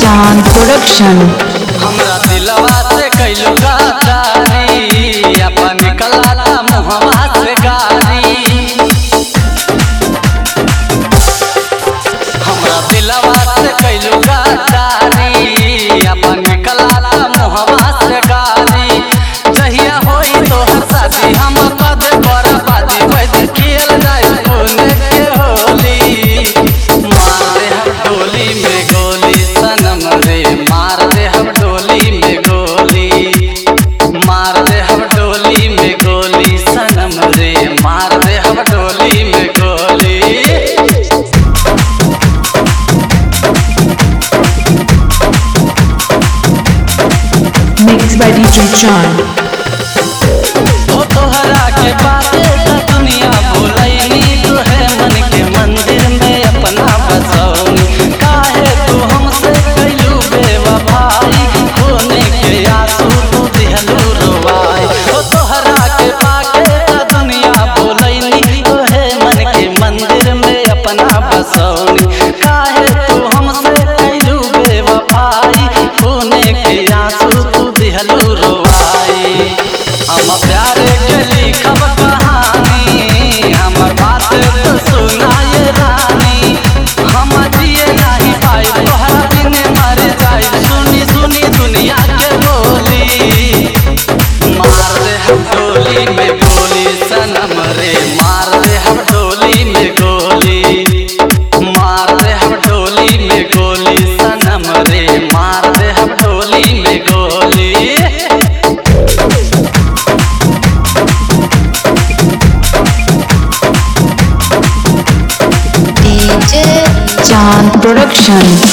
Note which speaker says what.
Speaker 1: चांद प्रोडक्शन।
Speaker 2: हमरा दिलवा से कैलू गद्दारी, अपन निकला मुहवा से गारी। हमरा दिलवा से कैलू गद्दारी, अपन निकला मुहवा से गारी। जहिया होई तोहर शादी हम कद बर्बादी, वैद खेल जाए पुण्य के होली। मार दे हम डोली में गोली सनम रे, मार दे हम डोली में गोली। मार दे हम डोली में गोली सनम रे, मार दे हम डोली में गोली।
Speaker 1: Mixed by DJ Chan।
Speaker 2: ओ तोहरा के बाते त दुनिया भुलैनी, तुहे मन के मंदिर में अपना बसौनी। काहे तू हमसे कैलू बेवफाई, होने के आंसू तू दिहलू रोवाई। ओ तोहरा के बाते त दुनिया भुलैनी, तुहे मन के मंदिर में अपना बसौनी। काहे तू हमसे कैलू बेवफाई, होने के आंसू तू दिहलू रोवाई। हम प्यार के लिखब कहानी, हमर बात तो सुनाए रानी। हम जिए नहीं पाई तोहरा बिन मर जाई, सुनी सुनी दुनिया के बोली। मार दे हम डोली में गोली सनम रे, मार दे हम डोली में गोली। मार दे हम डोली में गोली सनम रे, मार दे हम डोली में गोली।
Speaker 1: DJ चांद प्रोडक्शन।